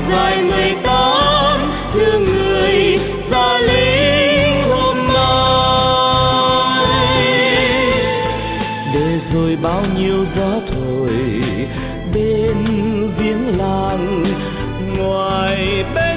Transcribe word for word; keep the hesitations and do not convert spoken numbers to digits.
dài mười tám thương người ra lính hôm nay. Để rồi bao nhiêu gió thổi bên viếng làng ngoài bên